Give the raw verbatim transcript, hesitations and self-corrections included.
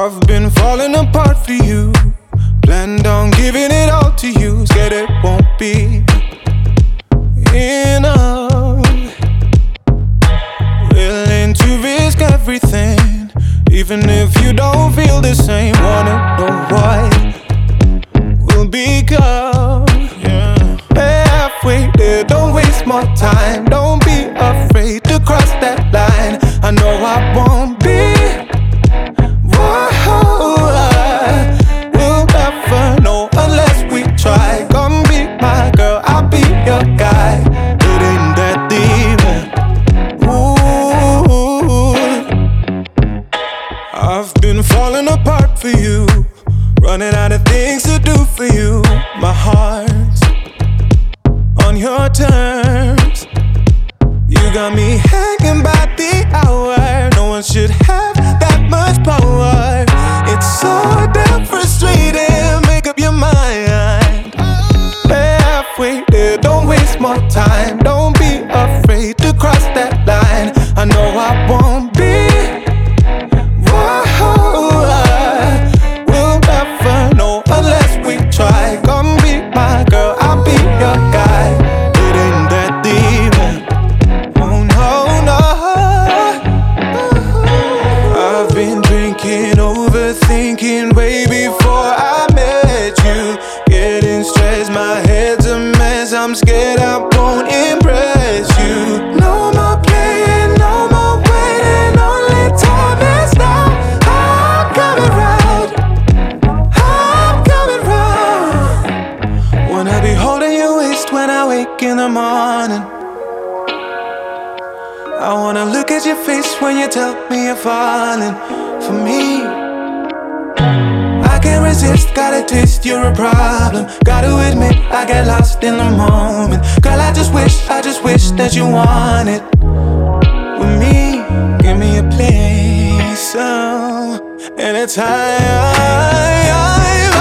I've been falling apart for you. Planned on giving it all to you. Scared it won't be enough. Willing to risk everything, even if you don't feel the same. Wanna know what will become. Yeah. Halfway there, don't waste more time. Don't be afraid to cross that line. I know I won't be. Whoa, we'll never know unless we try. Come be my girl, I'll be your guy. It ain't that deep. Ooh, I've been falling apart for you, running out of things to do for you. My heart's on your terms. You got me hanging by the hour. No one should have that much power. It's so damn frustrating. Make up your mind. Halfway there, don't waste more time. Don't be afraid to cross that line. I know I won't be. Whoa, we'll never know unless we try. Come be my girl, I'll be your guy. It ain't that deep. Oh no, no. I've been drinking, overthinking way before I met you. Getting stressed, my head's a mess. I'm scared I won't impress you. No more playing, no more waiting. Only time is now. I'm coming round, I'm coming round. Wanna be holding your waist when I wake in the morning. I wanna look at your face when you tell me you're falling for me. I can't resist, gotta taste, you're a problem. Gotta admit, I get lost in the moment. Girl, I just wish, I just wish that you wanted with me. Give me a place, so anytime